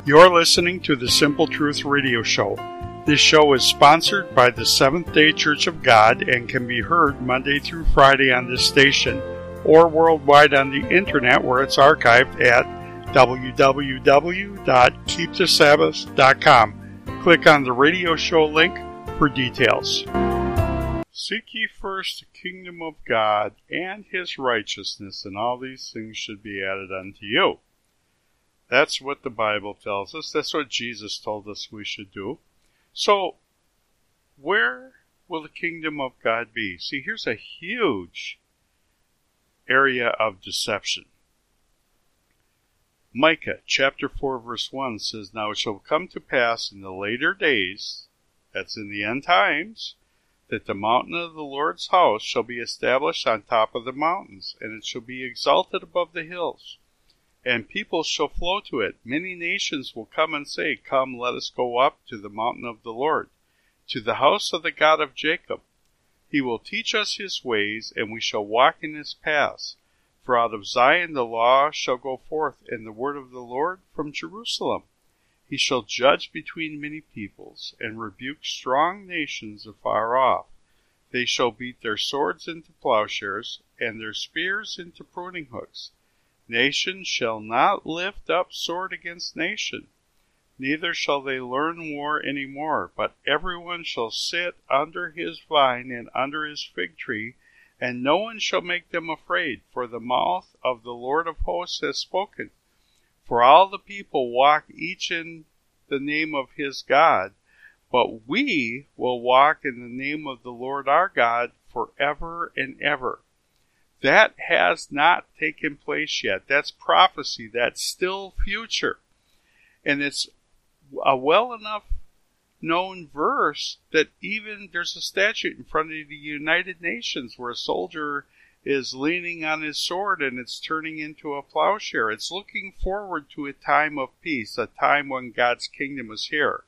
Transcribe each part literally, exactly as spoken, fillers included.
You're listening to the Simple Truth Radio Show. This show is sponsored by the Seventh-day Church of God and can be heard Monday through Friday on this station or worldwide on the internet where it's archived at w w w dot keep the sabbath dot com. Click on the radio show link for details. Seek ye first the kingdom of God and his righteousness, and all these things should be added unto you. That's what the Bible tells us. That's what Jesus told us we should do. So, where will the kingdom of God be? See, here's a huge area of deception. Micah chapter four verse one says, Now it shall come to pass in the later days, that's in the end times, that the mountain of the Lord's house shall be established on top of the mountains, and it shall be exalted above the hills. And people shall flow to it. Many nations will come and say, Come, let us go up to the mountain of the Lord, to the house of the God of Jacob. He will teach us his ways, and we shall walk in his paths. For out of Zion the law shall go forth, and the word of the Lord from Jerusalem. He shall judge between many peoples, and rebuke strong nations afar off. They shall beat their swords into plowshares, and their spears into pruning hooks. Nation shall not lift up sword against nation, neither shall they learn war any more, but everyone shall sit under his vine and under his fig tree, and no one shall make them afraid, for the mouth of the Lord of hosts has spoken. For all the people walk each in the name of his God, but we will walk in the name of the Lord our God forever and ever. That has not taken place yet. That's prophecy. That's still future. And it's a well enough known verse that even there's a statute in front of the United Nations where a soldier is leaning on his sword and it's turning into a plowshare. It's looking forward to a time of peace, a time when God's kingdom is here.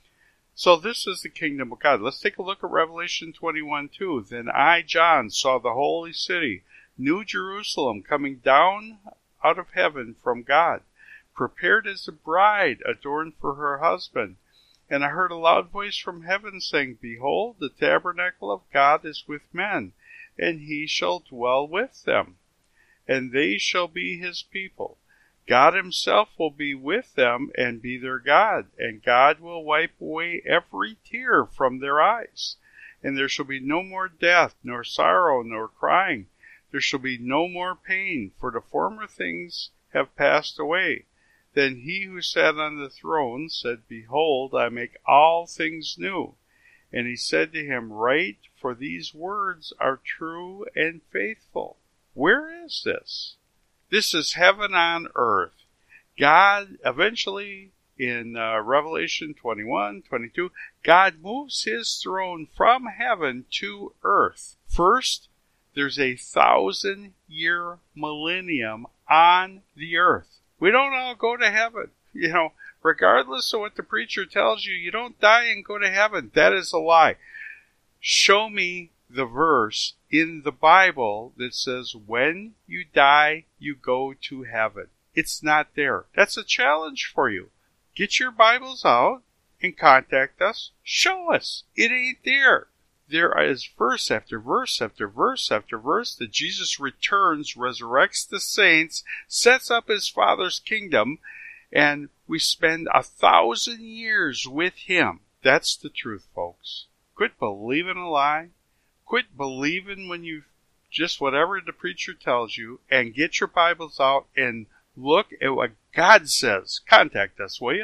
So this is the kingdom of God. Let's take a look at Revelation twenty-one two. Then I, John, saw the holy city, New Jerusalem, coming down out of heaven from God, prepared as a bride adorned for her husband. And I heard a loud voice from heaven saying, Behold, the tabernacle of God is with men, and he shall dwell with them, and they shall be his people. God himself will be with them and be their God, and God will wipe away every tear from their eyes. And there shall be no more death, nor sorrow, nor crying. There shall be no more pain, for the former things have passed away. Then he who sat on the throne said, Behold, I make all things new. And he said to him, Write, for these words are true and faithful. Where is this? This is heaven on earth. God, eventually, in uh, Revelation twenty-one, twenty-two, God moves his throne from heaven to earth. First, there's a thousand-year millennium on the earth. We don't all go to heaven. You know, regardless of what the preacher tells you, you don't die and go to heaven. That is a lie. Show me the verse in the Bible that says when you die, you go to heaven. It's not there. That's a challenge for you. Get your Bibles out and contact us. Show us. It ain't there. There is verse after verse after verse after verse that Jesus returns, resurrects the saints, sets up his Father's kingdom, and we spend a thousand years with him. That's the truth, folks. Quit believing a lie. Quit believing when you just whatever the preacher tells you, and get your Bibles out and look at what God says. Contact us, will you?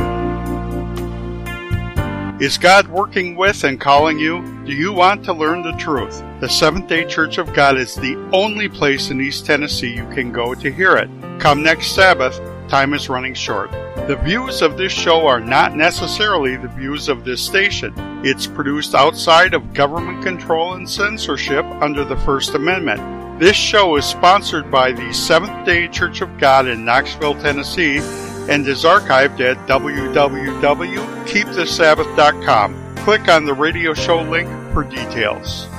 Is God working with and calling you? Do you want to learn the truth? The Seventh-day Church of God is the only place in East Tennessee you can go to hear it. Come next Sabbath. Time is running short. The views of this show are not necessarily the views of this station. It's produced outside of government control and censorship under the First Amendment. This show is sponsored by the Seventh-day Church of God in Knoxville, Tennessee, and is archived at w w w dot keep the sabbath dot com. Click on the radio show link for details.